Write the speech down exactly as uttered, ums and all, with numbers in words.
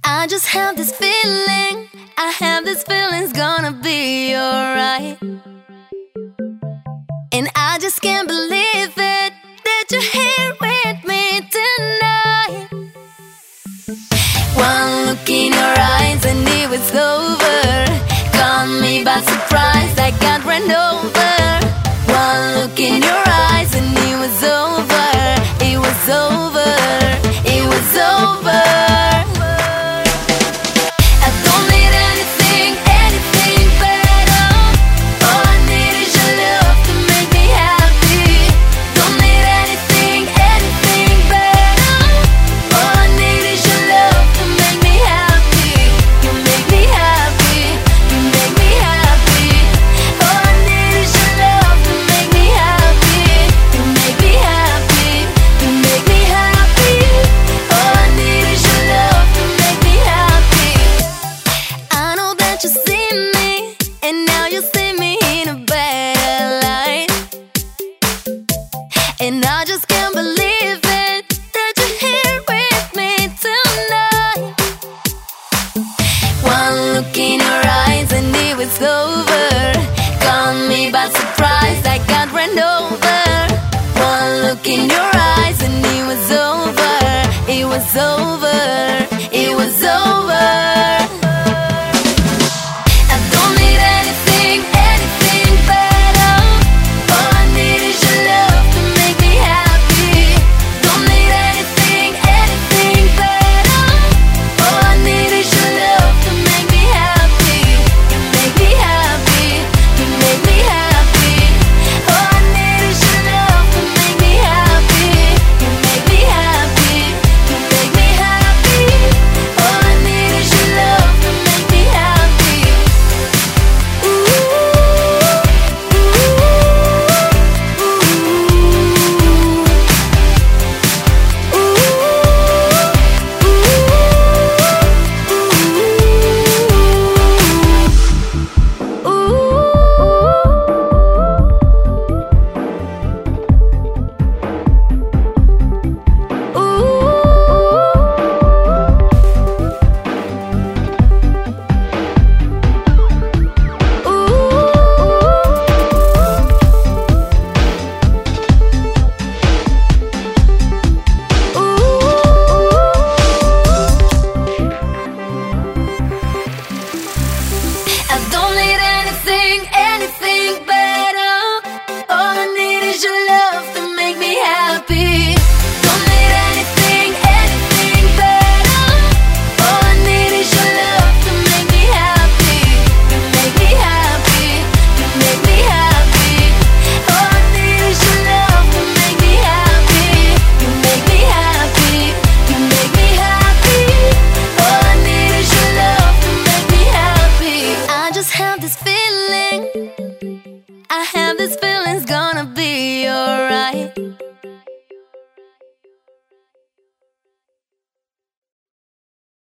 I just have this feeling, I have this feeling it's gonna be alright. And I just can't believe it, that you're here with me tonight. One look in your eyes and it was over. Caught me by surprise, I got run over. One look in your eyes and it was over. It was over, it was over. I don't need anything, anything better. All I need is your love to make me happy. Don't need anything, anything better. All I need is your love to make me happy. You make me happy, you make me happy. All I need is your love to make me happy. You make me happy, you make me happy. All I need is your love to make me happy. I know that you see me, and now you see me in a bad light. And I just can't believe it, that you're here with me tonight. One look in your eyes and it was over. Caught me by surprise, I got run over. One look in your eyes and it was over. It was over, it was over. I don't need anything, anything better. All I need is your love to make me happy. Don't need anything, anything better. All I need is your love to make me happy. You make me happy, you make me happy. All I need is your love to make me happy. You make me happy, you make me happy. All I need is your love to make me happy. Ooh, I don't need anything, anything better. All I need is your love to make me happy. Don't need anything, anything better. All I need is your love to make me happy. You make me happy, you make me happy. All I need is your love to make me happy. You make me happy, you make me happy. All I need is your love to make me happy. I just have this feeling, I have this feeling it's gonna be